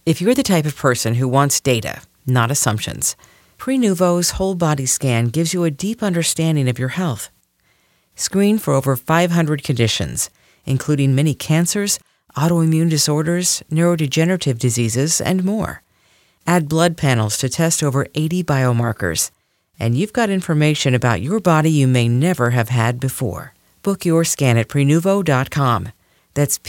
If you're the type of person who wants data, not assumptions, Prenuvo's whole body scan gives you a deep understanding of your health. Screen for over 500 conditions, including many cancers, autoimmune disorders, neurodegenerative diseases, and more. Add blood panels to test over 80 biomarkers, and you've got information about your body you may never have had before. Book your scan at Prenuvo.com. That's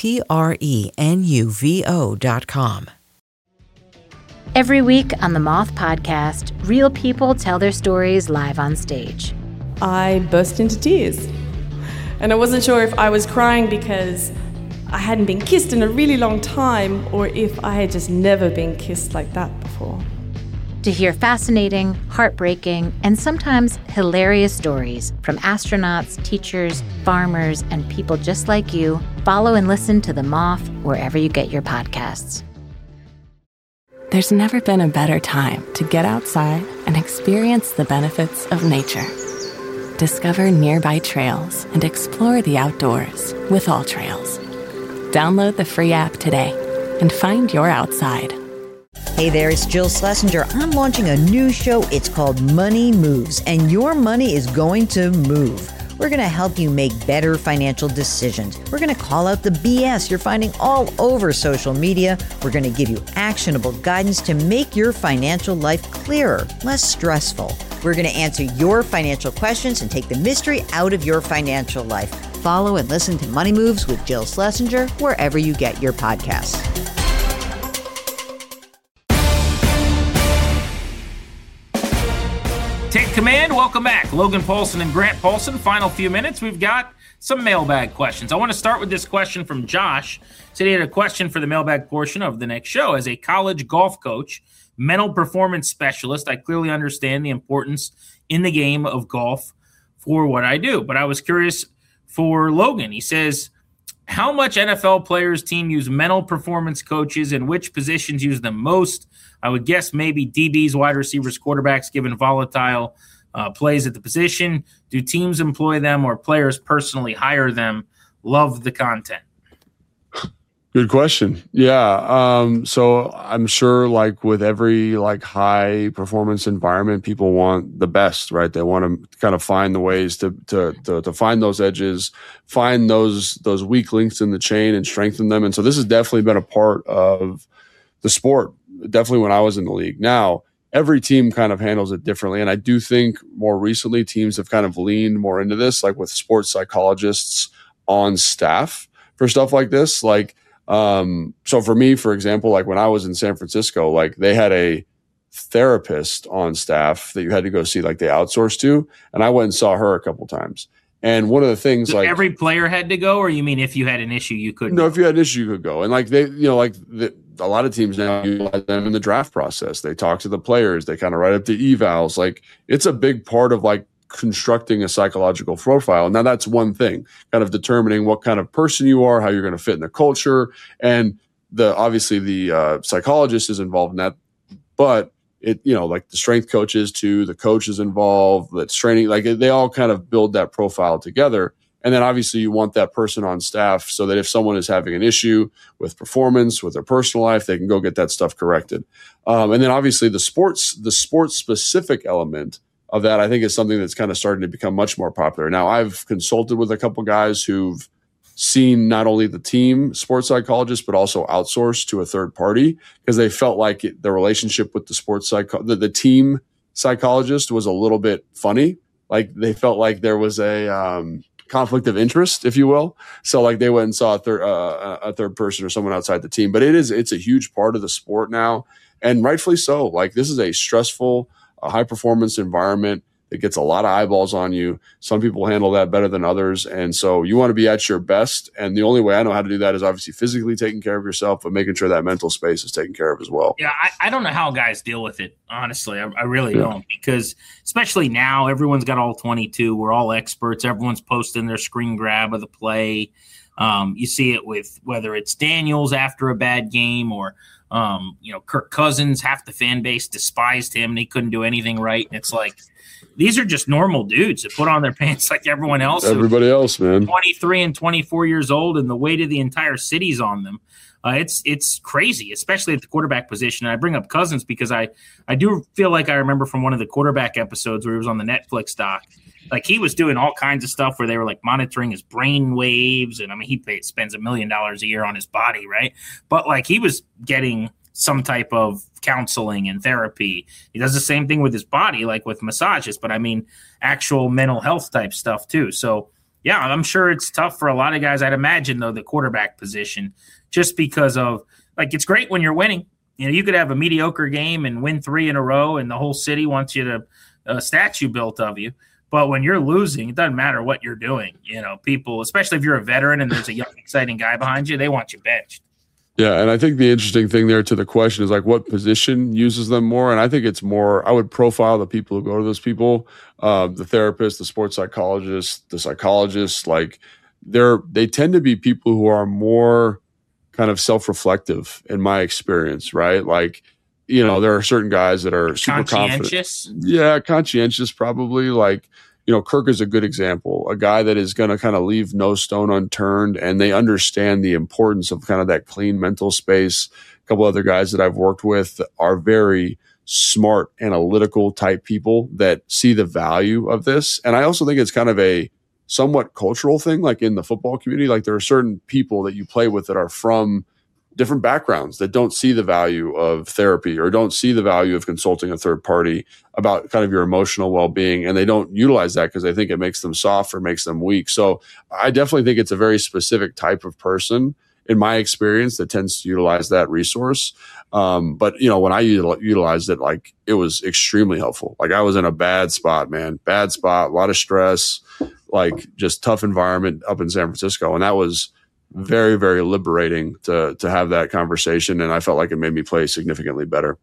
Prenuvo.com. Every week on the Moth Podcast, real people tell their stories live on stage. I burst into tears. And I wasn't sure if I was crying because I hadn't been kissed in a really long time or if I had just never been kissed like that before. To hear fascinating, heartbreaking, and sometimes hilarious stories from astronauts, teachers, farmers, and people just like you, follow and listen to The Moth wherever you get your podcasts. There's never been a better time to get outside and experience the benefits of nature. Discover nearby trails and explore the outdoors with All Trails. Download the free app today and find your outside. Hey there, it's Jill Schlesinger. I'm launching a new show. It's called Money Moves, and your money is going to move. We're going to help you make better financial decisions. We're going to call out the BS you're finding all over social media. We're going to give you actionable guidance to make your financial life clearer, less stressful. We're going to answer your financial questions and take the mystery out of your financial life. Follow and listen to Money Moves with Jill Schlesinger wherever you get your podcasts. Take command. Welcome back. Logan Paulson and Grant Paulson. Final few minutes. We've got some mailbag questions. I want to start with this question from Josh. So he had a question for the mailbag portion of the next show. As a college golf coach, mental performance specialist, I clearly understand the importance in the game of golf for what I do. But I was curious for Logan. He says, how much NFL players team use mental performance coaches and which positions use them most? I would guess maybe DBs, wide receivers, quarterbacks, given volatile plays at the position. Do teams employ them or players personally hire them? Love the content. Good question. Yeah. So I'm sure like with every like high performance environment, people want the best, right? They want to kind of find the ways to find those edges, find those weak links in the chain and strengthen them. And so this has definitely been a part of the sport, definitely when I was in the league. Now, every team kind of handles it differently. And I do think more recently teams have kind of leaned more into this, like with sports psychologists on staff for stuff like this. Like, so for me, for example, like when I was in San Francisco, like they had a therapist on staff that you had to go see, like they outsourced to. And I went and saw her a couple times. And one of the things, so like every player had to go, or you mean if you had an issue, you could? No, if you had an issue, you could go. And like they, a lot of teams now utilize them in the draft process. They talk to the players. They kind of write up the evals. Like it's a big part of like constructing a psychological profile. Now that's one thing, kind of determining what kind of person you are, how you're going to fit in the culture. And obviously the psychologist is involved in that, but it, like the strength coaches too, the coaches involved, that's training, like they all kind of build that profile together. And then obviously you want that person on staff so that if someone is having an issue with performance, with their personal life, they can go get that stuff corrected. And then obviously the sports specific element of that, I think is something that's kind of starting to become much more popular. Now I've consulted with a couple guys who've seen not only the team sports psychologist, but also outsourced to a third party because they felt like the relationship with the team psychologist was a little bit funny. Like they felt like there was a conflict of interest, if you will. So like they went and saw a third person or someone outside the team, but it's a huge part of the sport now. And rightfully so. Like this is a stressful, high performance environment that gets a lot of eyeballs on you. Some people handle that better than others. And so you want to be at your best. And the only way I know how to do that is obviously physically taking care of yourself, but making sure that mental space is taken care of as well. Yeah, I don't know how guys deal with it, honestly. I really don't, because especially now, everyone's got all 22. We're all experts. Everyone's posting their screen grab of the play. You see it with whether it's Daniels after a bad game or Kirk Cousins. Half the fan base despised him and he couldn't do anything right. And it's like, these are just normal dudes that put on their pants like everyone else. Everybody else, man. 23 and 24 years old, and the weight of the entire city's on them. It's crazy, especially at the quarterback position. And I bring up Cousins because I do feel like I remember from one of the quarterback episodes where he was on the Netflix doc, like he was doing all kinds of stuff where they were like monitoring his brain waves. And I mean, he spends $1 million a year on his body, right? But like he was getting some type of counseling and therapy. He does the same thing with his body, like with massages, but I mean, actual mental health type stuff too. So yeah, I'm sure it's tough for a lot of guys. I'd imagine though, the quarterback position, just because of like, it's great when you're winning. You know, you could have a mediocre game and win 3 in a row and the whole city wants you to a statue built of you. But when you're losing, it doesn't matter what you're doing. You know, people, especially if you're a veteran and there's a young, exciting guy behind you, they want you benched. Yeah, and I think the interesting thing there to the question is like what position uses them more. And I think it's more, I would profile the people who go to those people, the therapists, the sports psychologists, the psychologists, like they tend to be people who are more kind of self-reflective in my experience, right? Like, you know, there are certain guys that are super conscientious. Confident. Yeah, conscientious probably. Like, you know, Kirk is a good example, a guy that is going to kind of leave no stone unturned, and they understand the importance of kind of that clean mental space. A couple other guys that I've worked with are very smart, analytical type people that see the value of this. And I also think it's kind of a somewhat cultural thing, like in the football community. Like there are certain people that you play with that are from different backgrounds that don't see the value of therapy or don't see the value of consulting a third party about kind of your emotional well-being. And they don't utilize that because they think it makes them soft or makes them weak. So I definitely think it's a very specific type of person in my experience that tends to utilize that resource. But you know, when I utilized it, like it was extremely helpful. Like I was in a bad spot, man, bad spot, a lot of stress, like just tough environment up in San Francisco. And that was very, very liberating to have that conversation. And I felt like it made me play significantly better.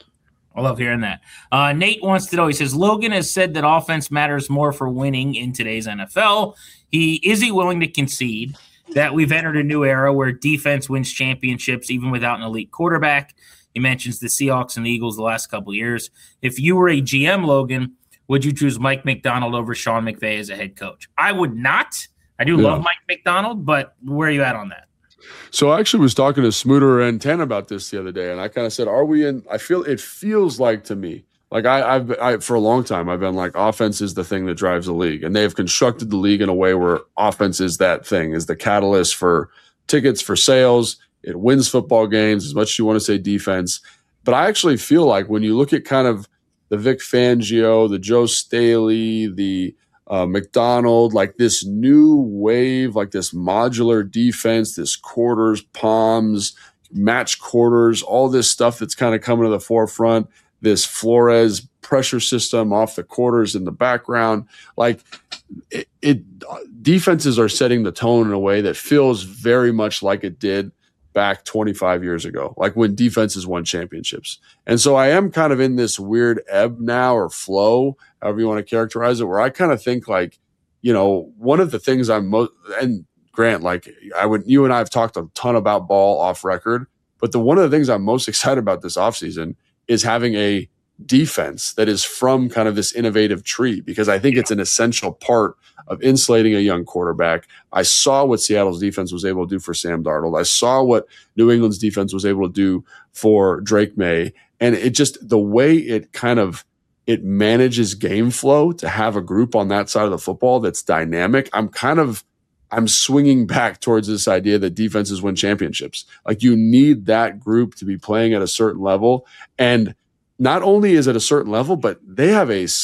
I love hearing that. Nate wants to know, he says, Logan has said that offense matters more for winning in today's NFL. Is he willing to concede that we've entered a new era where defense wins championships even without an elite quarterback? He mentions the Seahawks and the Eagles the last couple of years. If you were a GM, Logan, would you choose Mike Macdonald over Sean McVay as a head coach? I would not. I do love Mike Macdonald, but where are you at on that? So I actually was talking to Smooter and 10 about this the other day, and I kind of said, are we in – it feels like to me, like I for a long time, I've been like offense is the thing that drives the league, and they have constructed the league in a way where offense is that thing, is the catalyst for tickets, for sales. It wins football games as much as you want to say defense. But I actually feel like when you look at kind of the Vic Fangio, the Joe Staley, the McDonald, like this new wave, like this modular defense, this quarters, palms, match quarters, all this stuff that's kind of coming to the forefront, this Flores pressure system off the quarters in the background. Like defenses are setting the tone in a way that feels very much like it did back 25 years ago, like when defenses won championships. And so I am kind of in this weird ebb now, or flow, however you want to characterize it, where I kind of think like, you know, one of the things I'm most, and Grant, like you and I have talked a ton about ball off record, but one of the things I'm most excited about this offseason is having a defense that is from kind of this innovative tree, because I think it's an essential part of insulating a young quarterback. I saw what Seattle's defense was able to do for Sam Darnold. I saw what New England's defense was able to do for Drake May. And it just, the way it kind of, it manages game flow to have a group on that side of the football that's dynamic. I'm swinging back towards this idea that defenses win championships. Like you need that group to be playing at a certain level. And not only is it a certain level, but they have there's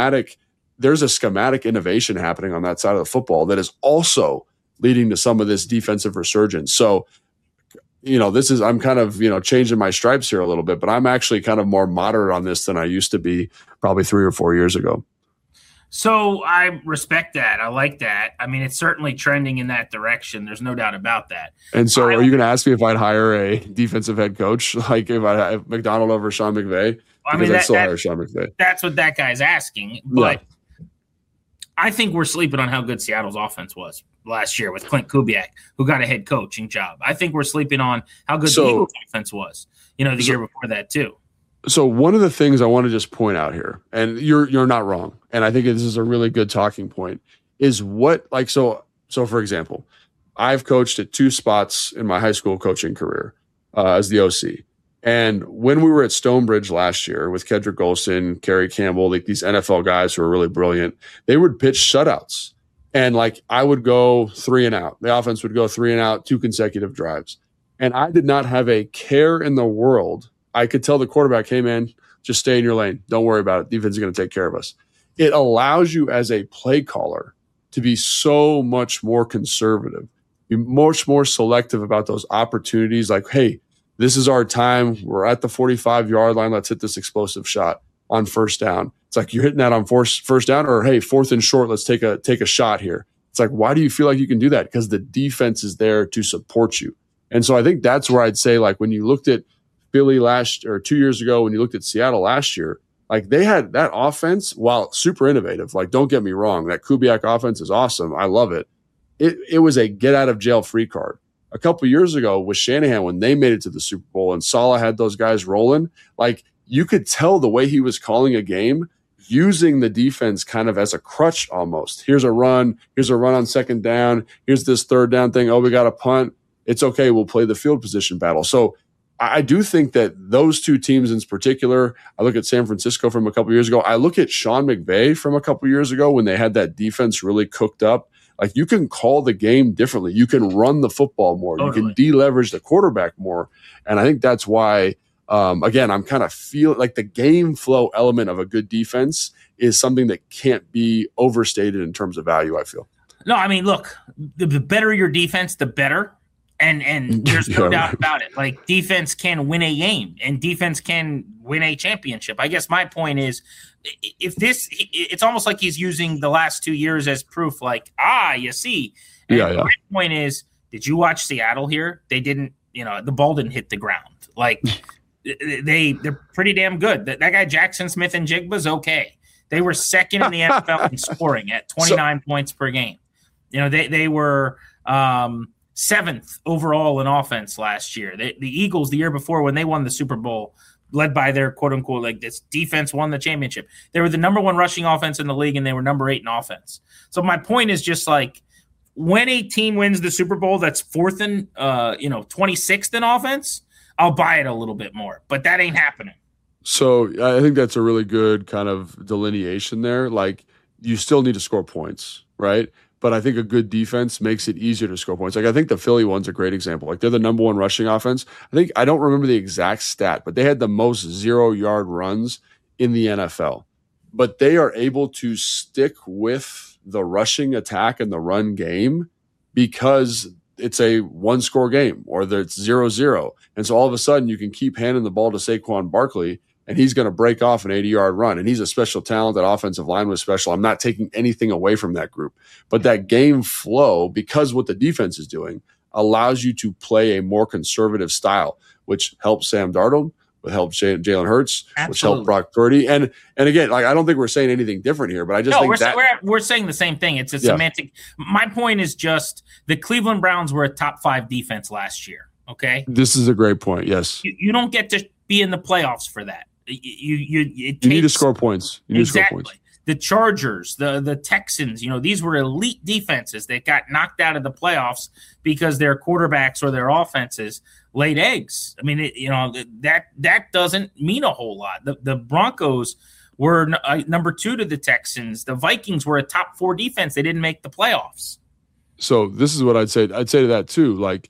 a schematic innovation happening on that side of the football that is also leading to some of this defensive resurgence. So, you know, I'm kind of, you know, changing my stripes here a little bit, but I'm actually kind of more moderate on this than I used to be probably 3 or 4 years ago. So I respect that. I like that. I mean, it's certainly trending in that direction. There's no doubt about that. And so are you going to ask me if I'd hire a defensive head coach, like if I have McDonald over Sean McVay? I mean, I'd still hire Sean McVay. That's what that guy's asking. But I think we're sleeping on how good Seattle's offense was last year with Clint Kubiak, who got a head coaching job. I think we're sleeping on how good the Eagles offense was, you know, the year before that too. So one of the things I want to just point out here, and you're not wrong, and I think this is a really good talking point, is what, like, so for example, I've coached at 2 spots in my high school coaching career as the OC. And when we were at Stonebridge last year with Kedrick Golston, Kerry Campbell, like these NFL guys who are really brilliant, they would pitch shutouts. And like I would go 3 and out. The offense would go 3 and out, 2 consecutive drives. And I did not have a care in the world. I could tell the quarterback, hey, man, just stay in your lane. Don't worry about it. Defense is going to take care of us. It allows you as a play caller to be so much more conservative, be much more selective about those opportunities. Like, hey, this is our time. We're at the 45-yard line. Let's hit this explosive shot on first down. It's like you're hitting that on first down, or hey, 4th and short. Let's take a shot here. It's like, why do you feel like you can do that? Because the defense is there to support you. And so I think that's where I'd say, like, when you looked at Philly 2 years ago, when you looked at Seattle last year, like they had that offense, while super innovative. Like, don't get me wrong, that Kubiak offense is awesome. I love it. It was a get out of jail free card. A couple of years ago with Shanahan, when they made it to the Super Bowl and Saleh had those guys rolling, like you could tell the way he was calling a game, using the defense kind of as a crutch almost. Here's a run on second down. Here's this third down thing. Oh, we got a punt. It's okay. We'll play the field position battle. So I do think that those 2 teams in particular, I look at San Francisco from a couple of years ago. I look at Sean McVay from a couple of years ago when they had that defense really cooked up. Like you can call the game differently. You can run the football more. Totally. You can deleverage the quarterback more. And I think that's why, again, I'm kind of feeling like the game flow element of a good defense is something that can't be overstated in terms of value, I feel. No, I mean, look, the better your defense, the better. And there's no doubt about it. Like defense can win a game and defense can win a championship. I guess my point is it's almost like he's using the last 2 years as proof, like, you see. And my point is, did you watch Seattle here? They didn't, the ball didn't hit the ground. Like they're pretty damn good. That guy, Jackson Smith-Njigba's okay. They were second in the NFL in scoring at 29 points per game. They were, 7th overall in offense last year. The Eagles, the year before, when they won the Super Bowl, led by their quote-unquote, like this defense won the championship. They were the number 1 rushing offense in the league, and they were number 8 in offense. So my point is just like when a team wins the Super Bowl that's 4th and 26th in offense, I'll buy it a little bit more. But that ain't happening. So I think that's a really good kind of delineation there. Like you still need to score points, right? But I think a good defense makes it easier to score points. Like I think the Philly one's a great example. Like they're the number 1 rushing offense. I don't remember the exact stat, but they had the most 0-yard runs in the NFL. But they are able to stick with the rushing attack and the run game because it's a 1-score game or it's 0-0. And so all of a sudden you can keep handing the ball to Saquon Barkley and he's going to break off an 80-yard run. And he's a special talent. That offensive line was special. I'm not taking anything away from that group. But that game flow, because what the defense is doing, allows you to play a more conservative style, which helps Sam Darnold, which helps Jalen Hurts, which helps Brock Purdy. And again, like I don't think we're saying anything different here, but I just think we're saying the same thing. It's a semantic. My point is just the Cleveland Browns were a top 5 defense last year. Okay. This is a great point. Yes. You don't get to be in the playoffs for that. You need to score points. Exactly. The Chargers, the Texans, these were elite defenses that got knocked out of the playoffs because their quarterbacks or their offenses laid eggs. I mean, that doesn't mean a whole lot. The Broncos were number 2 to the Texans. The Vikings were a top 4 defense. They didn't make the playoffs. So this is what I'd say. I'd say to that too. Like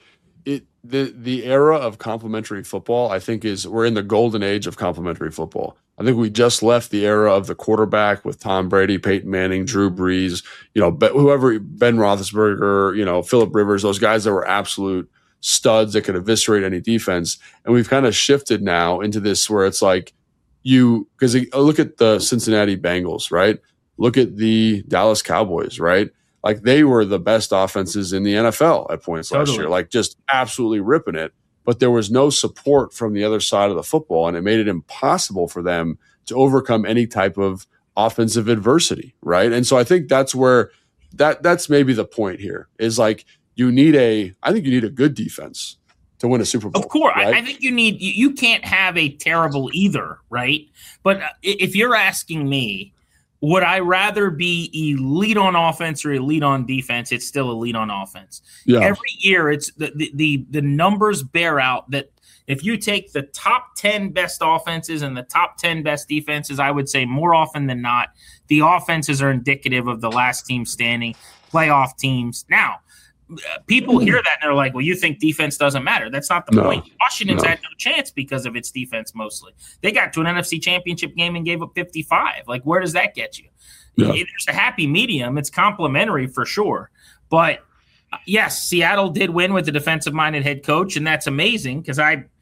the era of complementary football, I think we're in the golden age of complementary football. I think we just left the era of the quarterback with Tom Brady, Peyton Manning, Drew Brees, whoever, Ben Roethlisberger, Phillip Rivers, those guys that were absolute studs that could eviscerate any defense. And we've kind of shifted now into this where it's like because look at the Cincinnati Bengals, right? Look at the Dallas Cowboys, right? Like they were the best offenses in the NFL at points last year, like just absolutely ripping it. But there was no support from the other side of the football, and it made it impossible for them to overcome any type of offensive adversity, right? And so I think that's where that's maybe the point here is like I think you need a good defense to win a Super Bowl. Of course. Right? I think you can't have a terrible either, right? But if you're asking me, would I rather be elite on offense or elite on defense? It's still elite on offense. Yeah. Every year, it's the numbers bear out that if you take the top 10 best offenses and the top 10 best defenses, I would say more often than not, the offenses are indicative of the last team standing, playoff teams. Now, people hear that and they're like, well, you think defense doesn't matter. That's not the point. Washington's had no chance because of its defense mostly. They got to an NFC championship game and gave up 55. Like, where does that get you? Yeah. There's a happy medium. It's complimentary for sure. But, yes, Seattle did win with a defensive-minded head coach, and that's amazing because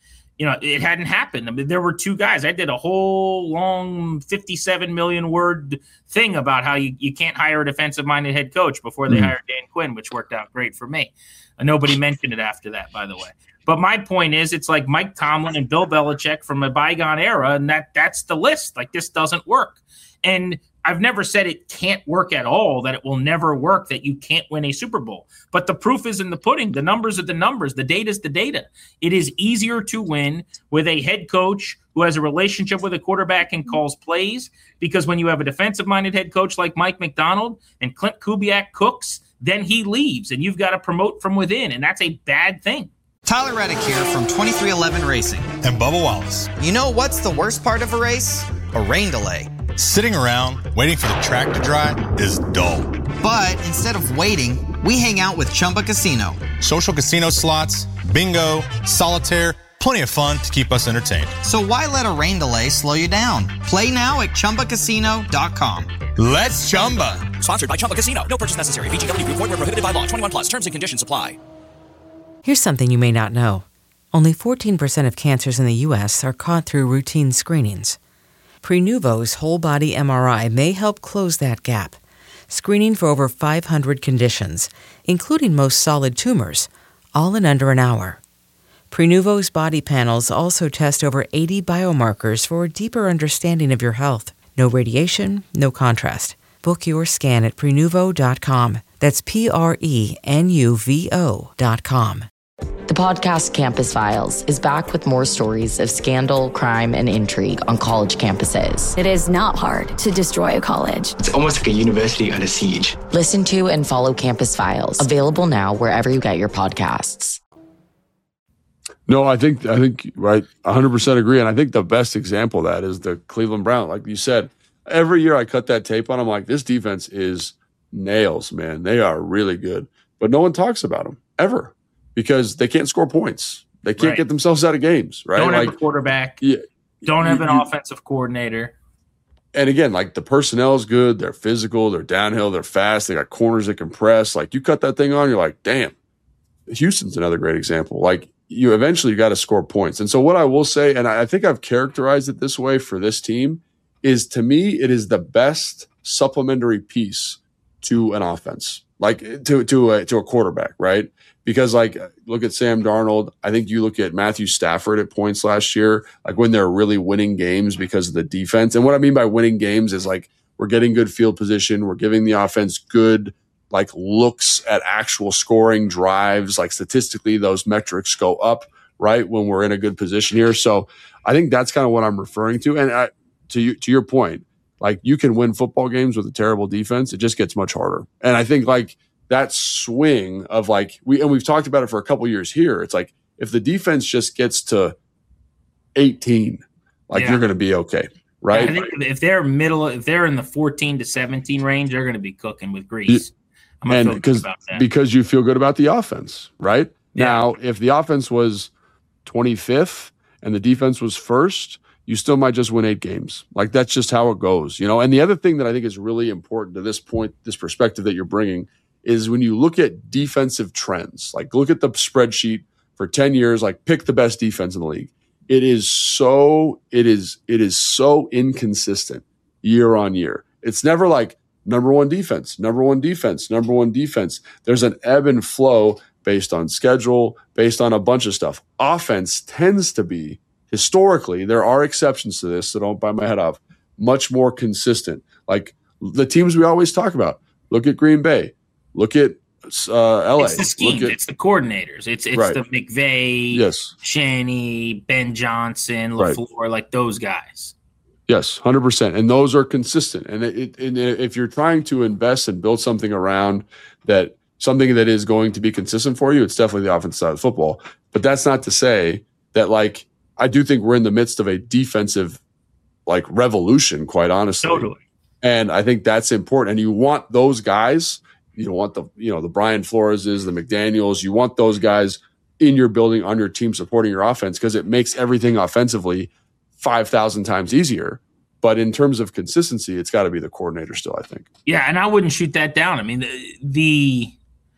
it hadn't happened. I mean, there were two guys. I did a whole long 57 million word thing about how you can't hire a defensive-minded head coach before they hired Dan Quinn, which worked out great for me. Nobody mentioned it after that, by the way. But my point is, it's like Mike Tomlin and Bill Belichick from a bygone era, and that's the list. Like, this doesn't work. And I've never said it can't work at all, that it will never work, that you can't win a Super Bowl. But the proof is in the pudding. The numbers are the numbers. The data is the data. It is easier to win with a head coach who has a relationship with a quarterback and calls plays, because when you have a defensive-minded head coach like Mike McDonald and Clint Kubiak cooks, then he leaves, and you've got to promote from within, and that's a bad thing. Tyler Reddick here from 2311 Racing. And Bubba Wallace. You know what's the worst part of a race? A rain delay. Sitting around waiting for the track to dry is dull. But instead of waiting, we hang out with Chumba Casino. Social casino slots, bingo, solitaire, plenty of fun to keep us entertained. So why let a rain delay slow you down? Play now at ChumbaCasino.com. Let's Chumba. Sponsored by Chumba Casino. No purchase necessary. VGW Group. Void where prohibited by law. 21 plus. Terms and conditions apply. Here's something you may not know. Only 14% of cancers in the U.S. are caught through routine screenings. Prenuvo's whole-body MRI may help close that gap, screening for over 500 conditions, including most solid tumors, all in under an hour. Prenuvo's body panels also test over 80 biomarkers for a deeper understanding of your health. No radiation, no contrast. Book your scan at Prenuvo.com. That's Prenuvo.com. The podcast Campus Files is back with more stories of scandal, crime, and intrigue on college campuses. It is not hard to destroy a college. It's almost like a university under siege. Listen to and follow Campus Files, available now wherever you get your podcasts. No, I think right, 100% agree. And I think the best example of that is the Cleveland Browns. Like you said, every year I cut that tape on, I'm like, this defense is nails, man. They are really good. But no one talks about them, ever. Because they can't score points. They can't get themselves out of games, right? Don't have a quarterback. Yeah, don't have an offensive coordinator. And again, like the personnel is good. They're physical. They're downhill. They're fast. They got corners that can press. Like you cut that thing on, you're like, damn. Houston's another great example. Like you got to score points. And so what I will say, and I think I've characterized it this way for this team, is to me, it is the best supplementary piece to an offense, like to a quarterback, right? Because like, look at Sam Darnold. I think you look at Matthew Stafford at points last year, like when they're really winning games because of the defense. And what I mean by winning games is like, we're getting good field position. We're giving the offense good, like looks at actual scoring drives. Like statistically, those metrics go up, right? When we're in a good position here. So I think that's kind of what I'm referring to. And to your point, like you can win football games with a terrible defense. It just gets much harder. And I think like, that swing of like we've talked about it for a couple years here. It's like if the defense just gets to 18, like you're going to be okay, right? I think if they're in the 14 to 17 range, they're going to be cooking with grease. And because you feel good about the offense, right? Yeah. Now, if the offense was 25th and the defense was first, you still might just win 8 games. Like that's just how it goes, you know. And the other thing that I think is really important to this point, this perspective that you're bringing, is when you look at defensive trends, like look at the spreadsheet for 10 years, like pick the best defense in the league. It is so inconsistent year on year. It's never like number one defense. There's an ebb and flow based on schedule, based on a bunch of stuff. Offense tends to be, historically, there are exceptions to this, so don't bite my head off, much more consistent. Like the teams we always talk about, look at Green Bay. Look at LA. It's the scheme. It's the coordinators. It's right. The McVay, Shanny, Ben Johnson, LaFleur, like those guys. Yes, 100%. And those are consistent. And if you're trying to invest and build something around that, something that is going to be consistent for you, it's definitely the offensive side of football. But that's not to say that, like, I do think we're in the midst of a defensive, like, revolution, quite honestly. Totally. And I think that's important. And you want those guys, you want the Brian Floreses, the McDaniels, you want those guys in your building, on your team, supporting your offense, because it makes everything offensively 5,000 times easier. But in terms of consistency, it's got to be the coordinator still, I think. Yeah, and I wouldn't shoot that down. I mean, the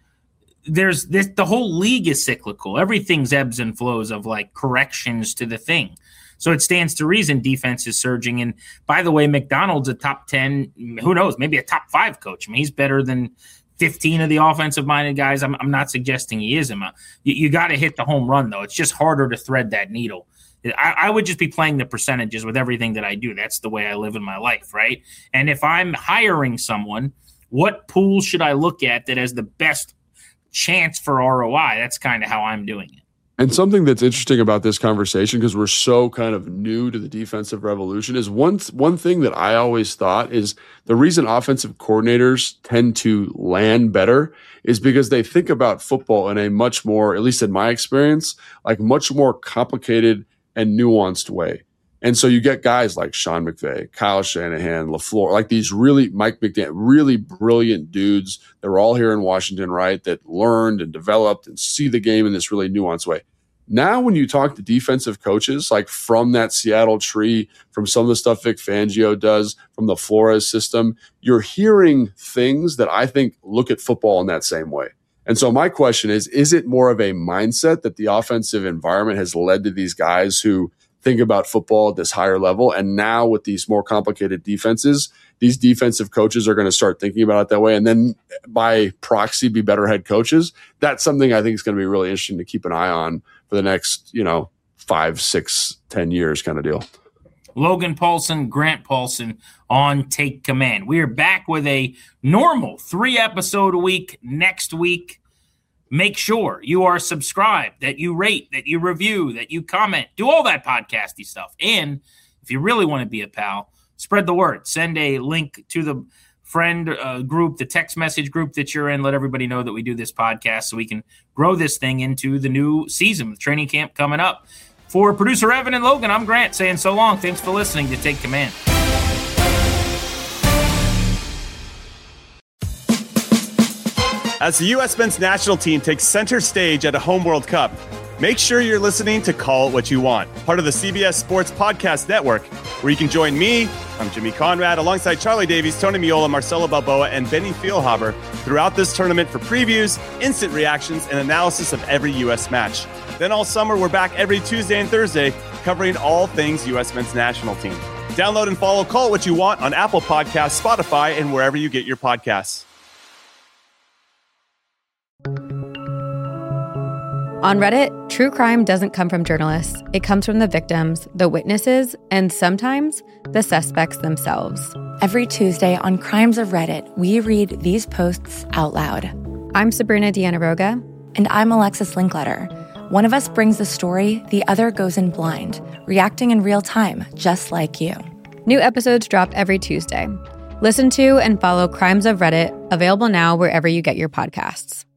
whole league is cyclical. Everything's ebbs and flows of, like, corrections to the thing. So it stands to reason defense is surging. And by the way, McDonald's a top 10, who knows, maybe a top 5 coach. I mean, he's better than 15 of the offensive-minded guys. I'm not suggesting he is. You got to hit the home run, though. It's just harder to thread that needle. I would just be playing the percentages with everything that I do. That's the way I live in my life, right? And if I'm hiring someone, what pool should I look at that has the best chance for ROI? That's kind of how I'm doing it. And something that's interesting about this conversation, because we're so kind of new to the defensive revolution, is one thing that I always thought is the reason offensive coordinators tend to land better is because they think about football in a much more, at least in my experience, like much more complicated and nuanced way. And so you get guys like Sean McVay, Kyle Shanahan, LaFleur, like these really, Mike McDaniel, really brilliant dudes that were all here in Washington, right? That learned and developed and see the game in this really nuanced way. Now, when you talk to defensive coaches, like from that Seattle tree, from some of the stuff Vic Fangio does, from the Flores system, you're hearing things that I think look at football in that same way. And so my question is it more of a mindset that the offensive environment has led to these guys who think about football at this higher level? And now with these more complicated defenses, these defensive coaches are going to start thinking about it that way. And then by proxy, be better head coaches. That's something I think is going to be really interesting to keep an eye on for the next, 5, 6, 10 years kind of deal. Logan Paulsen, Grant Paulsen on Take Command. We are back with a normal 3-episode a week next week. Make sure you are subscribed, that you rate, that you review, that you comment, do all that podcasty stuff. And if you really want to be a pal, spread the word. Send a link to the friend group, the text message group that you're in. Let everybody know that we do this podcast so we can grow this thing into the new season with training camp coming up. For producer Evan and Logan, I'm Grant saying so long. Thanks for listening to Take Command. As the U.S. men's national team takes center stage at a home World Cup, make sure you're listening to Call It What You Want, part of the CBS Sports Podcast Network, where you can join me, I'm Jimmy Conrad, alongside Charlie Davies, Tony Miola, Marcelo Balboa, and Benny Feilhaber throughout this tournament for previews, instant reactions, and analysis of every U.S. match. Then all summer, we're back every Tuesday and Thursday, covering all things U.S. men's national team. Download and follow Call It What You Want on Apple Podcasts, Spotify, and wherever you get your podcasts. On Reddit, true crime doesn't come from journalists. It comes from the victims, the witnesses, and sometimes the suspects themselves. Every Tuesday on Crimes of Reddit, we read these posts out loud. I'm Sabrina Dianaroga. And I'm Alexis Linkletter. One of us brings the story, the other goes in blind, reacting in real time, just like you. New episodes drop every Tuesday. Listen to and follow Crimes of Reddit, available now wherever you get your podcasts.